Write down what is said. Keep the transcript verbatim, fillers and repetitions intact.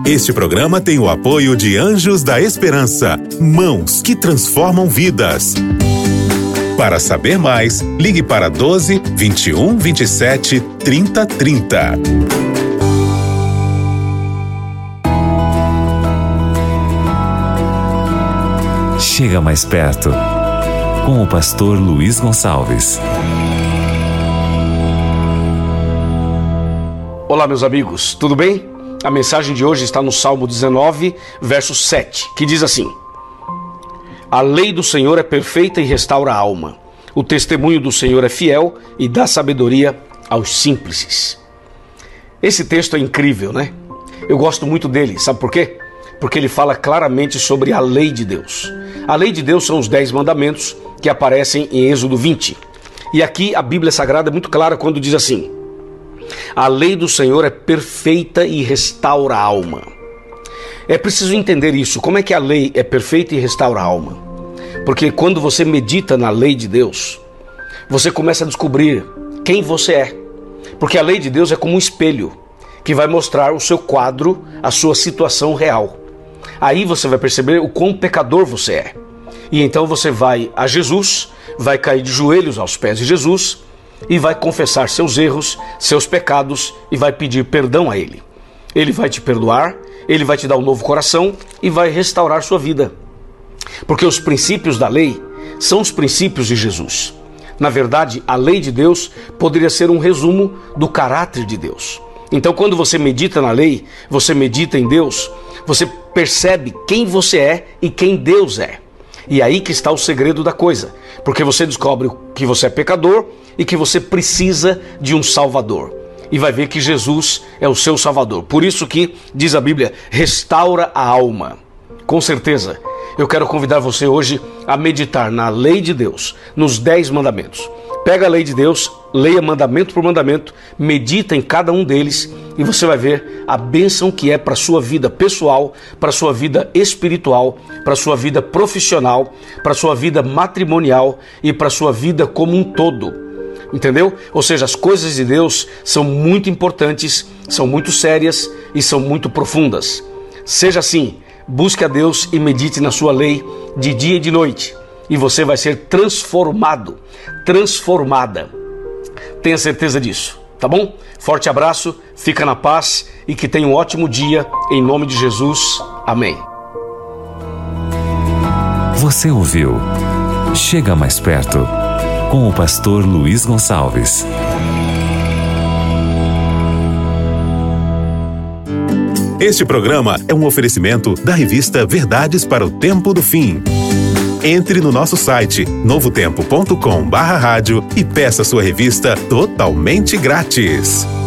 Este programa tem o apoio de Anjos da Esperança, mãos que transformam vidas. Para saber mais, ligue para doze, vinte e um, vinte e sete, trinta, trinta. Chega mais perto, com o pastor Luiz Gonçalves. Olá, meus amigos, tudo bem? A mensagem de hoje está no Salmo dezenove, verso sete, que diz assim: A lei do Senhor é perfeita e restaura a alma. O testemunho do Senhor é fiel e dá sabedoria aos simples. Esse texto é incrível, né? Eu gosto muito dele, sabe por quê? Porque ele fala claramente sobre a lei de Deus. A lei de Deus são os dez mandamentos que aparecem em Êxodo vinte. E aqui a Bíblia Sagrada é muito clara quando diz assim: a lei do Senhor é perfeita e restaura a alma. É preciso entender isso. Como é que a lei é perfeita e restaura a alma? Porque quando você medita na lei de Deus, você começa a descobrir quem você é. Porque a lei de Deus é como um espelho que vai mostrar o seu quadro, a sua situação real. Aí você vai perceber o quão pecador você é. E então você vai a Jesus, vai cair de joelhos aos pés de Jesus e vai confessar seus erros, seus pecados e vai pedir perdão a Ele. Ele vai te perdoar, Ele vai te dar um novo coração e vai restaurar sua vida. Porque os princípios da lei são os princípios de Jesus. Na verdade, a lei de Deus poderia ser um resumo do caráter de Deus. Então, quando você medita na lei, você medita em Deus, você percebe quem você é e quem Deus é. E aí que está o segredo da coisa, porque você descobre que você é pecador e que você precisa de um Salvador. E vai ver que Jesus é o seu Salvador. Por isso que, diz a Bíblia, restaura a alma. Com certeza, eu quero convidar você hoje a meditar na lei de Deus, nos dez mandamentos. Pega a lei de Deus, leia mandamento por mandamento, medita em cada um deles e você vai ver a bênção que é para a sua vida pessoal, para a sua vida espiritual, para a sua vida profissional, para a sua vida matrimonial e para a sua vida como um todo. Entendeu? Ou seja, as coisas de Deus são muito importantes, são muito sérias e são muito profundas. Seja assim, busque a Deus e medite na sua lei de dia e de noite. E você vai ser transformado, transformada. Tenha certeza disso, tá bom? Forte abraço, fica na paz e que tenha um ótimo dia, em nome de Jesus. Amém. Você ouviu Chega Mais Perto, com o pastor Luiz Gonçalves. Este programa é um oferecimento da revista Verdades para o Tempo do Fim. Entre no nosso site novo tempo ponto com barra rádio e peça sua revista totalmente grátis.